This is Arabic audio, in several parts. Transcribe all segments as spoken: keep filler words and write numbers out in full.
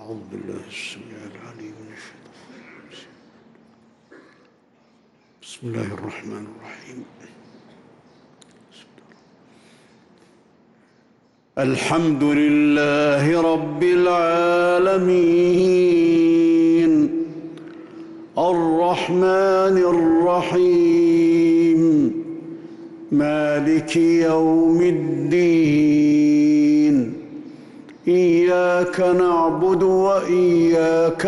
أعوذ بالله السميع العليم من الشيطان الرجيم. بسم الله الرحمن الرحيم. الحمد لله رب العالمين الرحمن الرحيم مالك يوم الدين إياك نعبد وإياك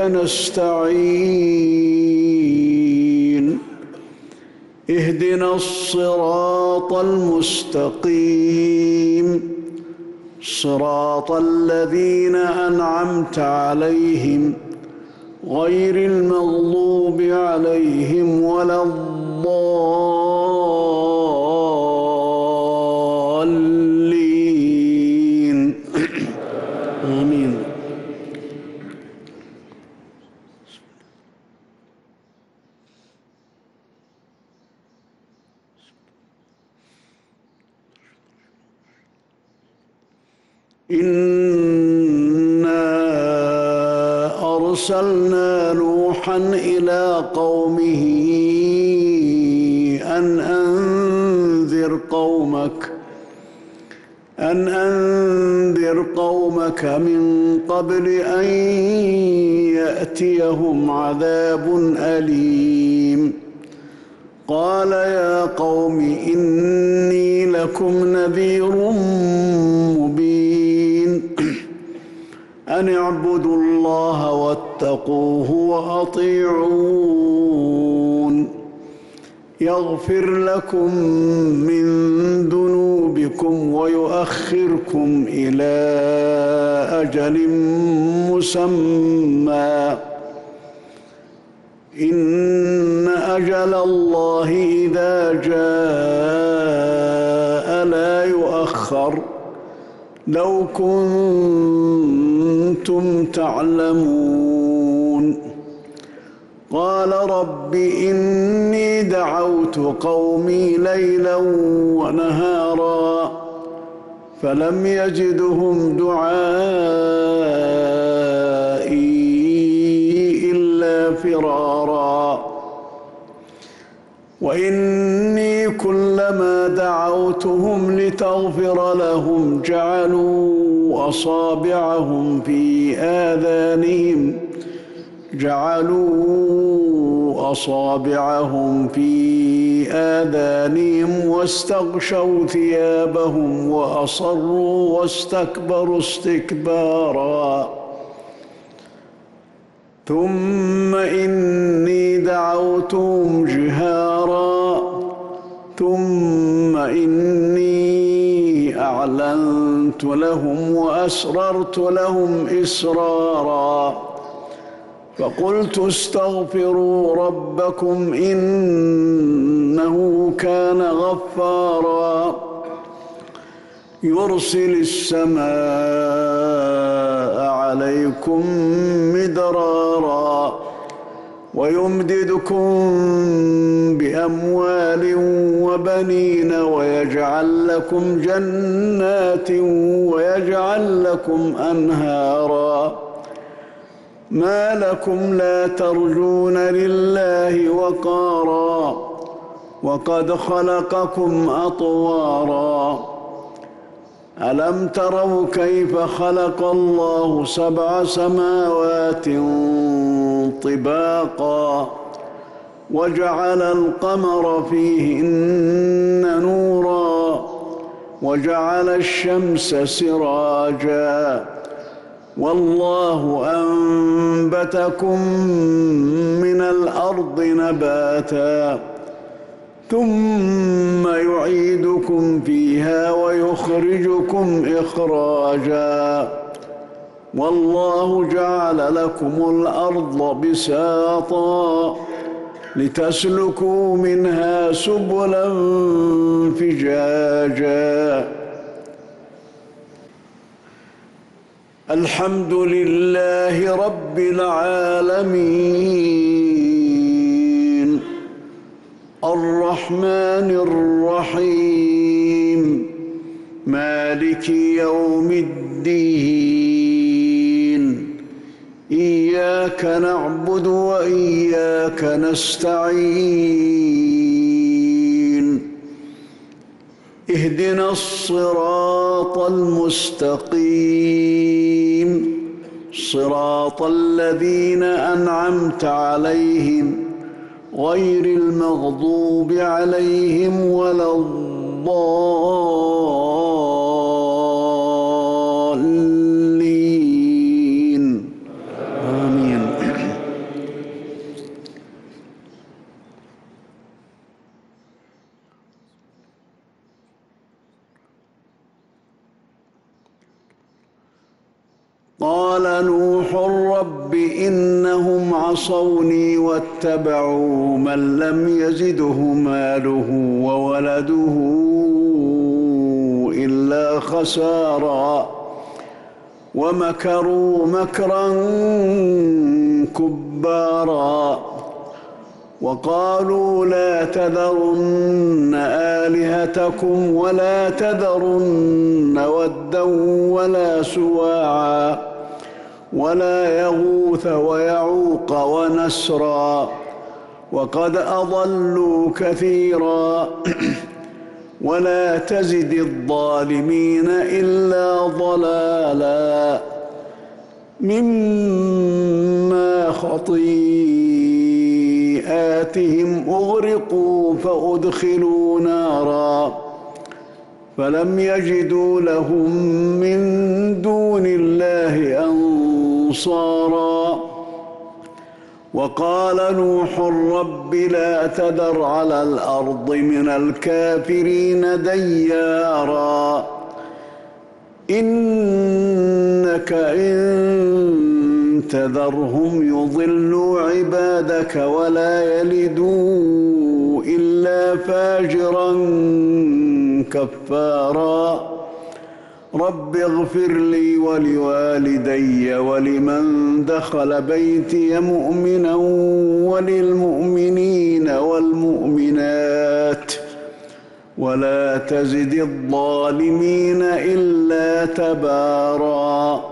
نستعين اهدنا الصراط المستقيم صراط الذين أنعمت عليهم غير المغضوب عليهم ولا الضالين آمين. إنا أرسلنا نوحا إلى قومه أن أنذر قومك أن أنذر قومك من قبل أن يأتيهم عذاب أليم. قال يا قوم إني لكم نذير مبين أن اعبدوا الله واتقوه وأطيعون يغفر لكم من ذنوبكم ويؤخركم إلى أجل مسمى إن أجل الله إذا جاء لا يؤخر لو كنتم تعلمون. قال رب إني دعوت قومي ليلا ونهارا فلم يجدهم دعائي إلا فرارا وإني كلما دعوتهم لتغفر لهم جعلوا أصابعهم في آذانهم جعلوا أصابعهم في آذانهم واستغشوا ثيابهم وأصروا واستكبروا استكبارا. ثم إني دعوتهم جهارا ثم إني أعلنت لهم وأسررت لهم إسرارا فقلت استغفروا ربكم إنه كان غفارا يرسل السماء عليكم مدرارا ويمددكم بأموال وبنين ويجعل لكم جنات ويجعل لكم أنهارا. ما لكم لا ترجون لله وقارا وقد خلقكم أطوارا. ألم تروا كيف خلق الله سبع سماوات طباقا وجعل القمر فيهن نورا وجعل الشمس سراجا والله أنبتكم من الأرض نباتا ثم يعيدكم فيها ويخرجكم إخراجا والله جعل لكم الأرض بساطا لتسلكوا منها سبلا فجاجا. الحمد لله رب العالمين الرحمن الرحيم مالك يوم الدين إياك نعبد وإياك نستعين اهدنا الصراط المستقيم صراط الذين أنعمت عليهم غير المغضوب عليهم ولا الضالين آمين. قال نوح رب إنهم عصوني واتبعوا من لم يزده ماله وولده إلا خسارا ومكروا مكرا كبارا وقالوا لا تذرن آلهتكم ولا تذرن ودا ولا سواعا ولا يغوث ويعوق ونسرا وقد أضلوا كثيرا ولا تزد الظالمين إلا ضلالا مما خطيئاتهم أغرقوا فأدخلوا نارا فلم يجدوا لهم من دون الله أنصارا وقال نوح رب لا تذر على الأرض من الكافرين ديارا إنك إن تذرهم يضلوا عبادك ولا يلدوا إلا فاجرا كفارا رب اغفر لي ولوالدي ولمن دخل بيتي مؤمنا وللمؤمنين والمؤمنات ولا تزد الظالمين إلا تبارا